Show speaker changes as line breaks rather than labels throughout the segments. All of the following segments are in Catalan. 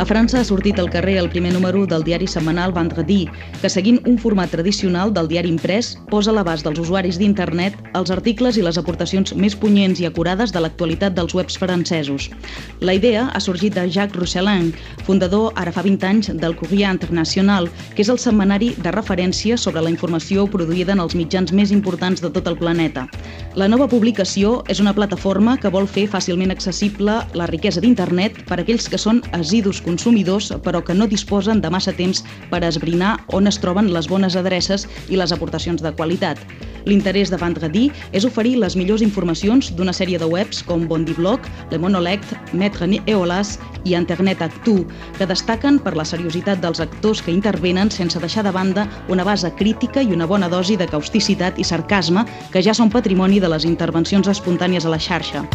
A França ha sortit al carrer el primer número del diari setmanal Vendredi, que seguint un format tradicional del diari imprès, posa a l'abast dels usuaris d'internet els articles i les aportacions més punyents i acurades de l'actualitat dels webs francesos. La idea ha sorgit de Jacques Rochelin, fundador ara fa 20 anys del Courrier International, que és el setmanari de referència sobre la informació produïda en els mitjans més importants de tot el planeta. La nova publicació és una plataforma que vol fer fàcilment accessible la riquesa d'internet per a aquells que són assidus consumidors però que no disposen de massa temps per esbrinar on es troben les bones adreces i les aportacions de qualitat. L'interès de Vendredi és oferir les millors informacions d'una sèrie de webs com Bondiblog, Le Monolect, Maître Eolas i Internet Actu, que destaquen per la seriositat dels actors que intervenen sense deixar de banda una base crítica i una bona dosi de causticitat i sarcasme que ja són patrimoni de les intervencions espontànies a la xarxa.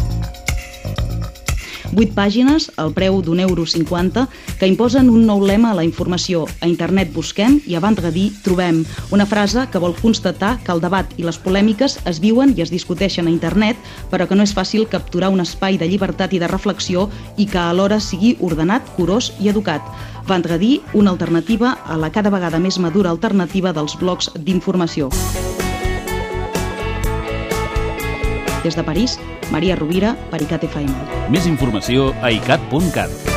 8 pàgines, al preu d'1,50 €, que imposen un nou lema a la informació. A internet busquem i a Vendredi trobem. Una frase que vol constatar que el debat i les polèmiques es viuen i es discuteixen a internet, però que no és fàcil capturar un espai de llibertat i de reflexió i que alhora sigui ordenat, curós i educat. Vendredi, una alternativa a la cada vegada més madura alternativa dels blogs d'informació. Des de París, Maria Rovira, per ICAT FM.
Més informació a icat.cat.